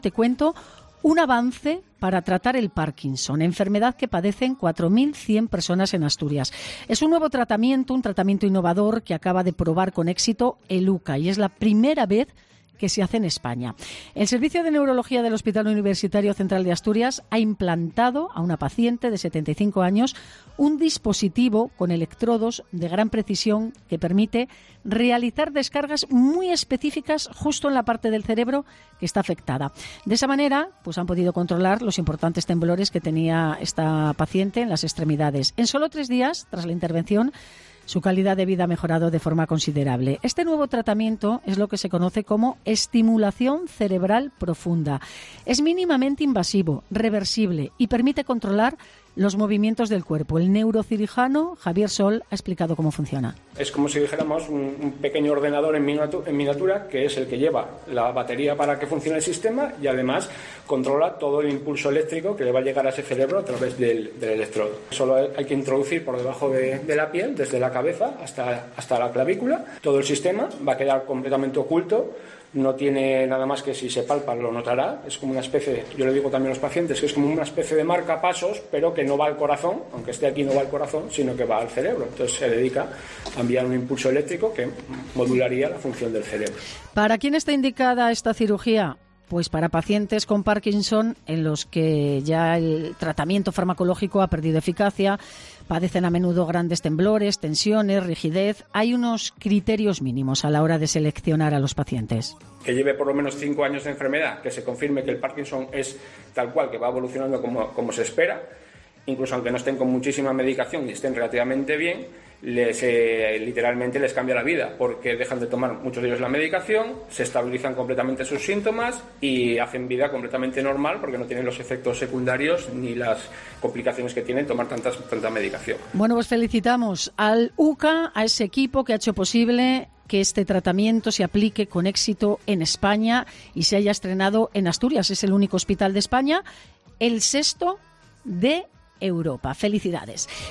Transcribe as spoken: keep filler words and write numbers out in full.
Te cuento un avance para tratar el Parkinson, enfermedad que padecen cuatro mil cien personas en Asturias. Es un nuevo tratamiento, un tratamiento innovador que acaba de probar con éxito el U C A y es la primera vez que se hace en España. El Servicio de Neurología del Hospital Universitario Central de Asturias ha implantado a una paciente de setenta y cinco años un dispositivo con electrodos de gran precisión que permite realizar descargas muy específicas justo en la parte del cerebro que está afectada. De esa manera, pues han podido controlar los importantes temblores que tenía esta paciente en las extremidades. En solo tres días, tras la intervención, su calidad de vida ha mejorado de forma considerable. Este nuevo tratamiento es lo que se conoce como estimulación cerebral profunda. Es mínimamente invasivo, reversible y permite controlar los movimientos del cuerpo. El neurocirujano Javier Sol ha explicado cómo funciona. Es como si dijéramos un, un pequeño ordenador en miniatura, en miniatura, que es el que lleva la batería para que funcione el sistema y además controla todo el impulso eléctrico que le va a llegar a ese cerebro a través del, del electrodo. Solo hay que introducir por debajo de, de la piel, desde la cabeza hasta, hasta la clavícula. Todo el sistema va a quedar completamente oculto. No tiene nada más que si se palpa lo notará. Es como una especie, yo le digo también a los pacientes, que es como una especie de marcapasos, pero que no va al corazón, aunque esté aquí no va al corazón, sino que va al cerebro. Entonces se dedica a enviar un impulso eléctrico que modularía la función del cerebro. ¿Para quién está indicada esta cirugía? Pues para pacientes con Parkinson en los que ya el tratamiento farmacológico ha perdido eficacia, padecen a menudo grandes temblores, tensiones, rigidez. Hay unos criterios mínimos a la hora de seleccionar a los pacientes. Que lleve por lo menos cinco años de enfermedad, que se confirme que el Parkinson es tal cual, que va evolucionando como, como se espera, incluso aunque no estén con muchísima medicación y estén relativamente bien, les, eh, literalmente les cambia la vida, porque dejan de tomar muchos de ellos la medicación, se estabilizan completamente sus síntomas y hacen vida completamente normal porque no tienen los efectos secundarios ni las complicaciones que tienen tomar tantas, tanta medicación. Bueno, pues felicitamos al U C A, a ese equipo que ha hecho posible que este tratamiento se aplique con éxito en España y se haya estrenado en Asturias. Es el único hospital de España, el sexto de Europa. Felicidades.